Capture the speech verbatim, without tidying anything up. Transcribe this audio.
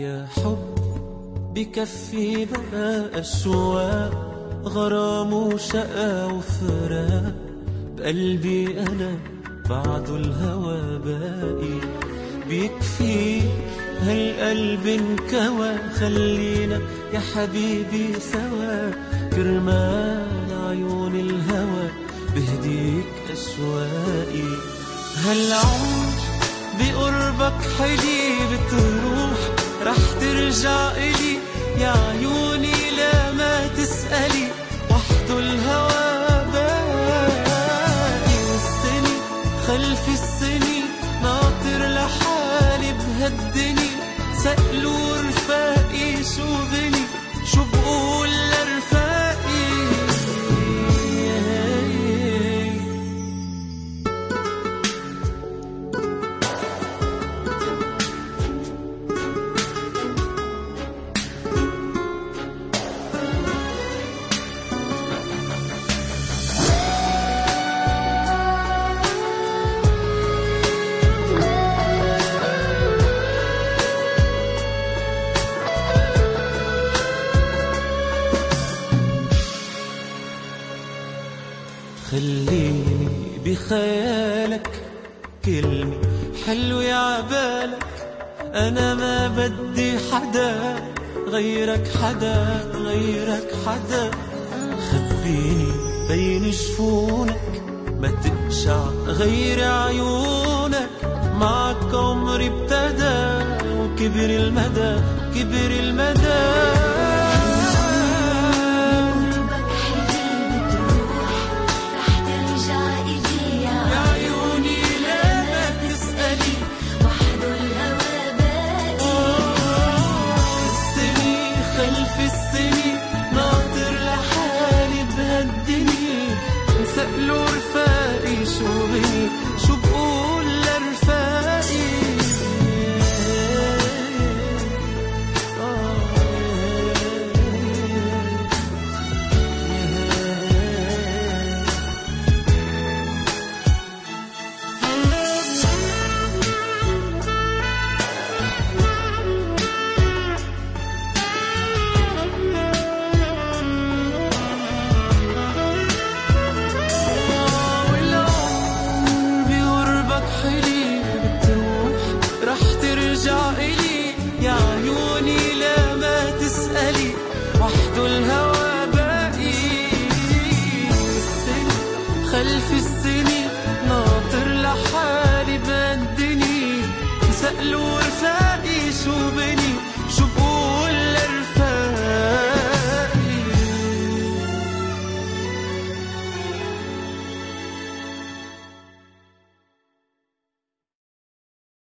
يا حب بكفي بقى أشواق غرام وشقا وفراق، بقلبي أنا بعد الهوى باقي. بيكفي هالقلب انكوى، خلينا يا حبيبي سوا، كرمال عيون الهوى بهديك أشواقي. هالعمر بقربك حلي، بتروح رح ترجع إلي، يا عيوني لا ما تسألي، وحده الهوى باقي. والسني خلف السني ناطر لحالي بهالدني، سألوا رفاقي شو بني، شو بقول لرفاقي. خليني بخيالك كلمة حلوة عبالك، أنا ما بدي حدا غيرك، حدا غيرك حدا. خبيني بين جفونك ما تقشع غير عيونك، معك عمري ابتدى وكبر المدى، كبر المدى. سألوا رفاقي شو بني، شو بقول لرفاقي. يا عيوني لا ما تسألي، وحده الهوى باقي. السنة خلف السنين ناطر لحالي بدني، سألوا رفاقي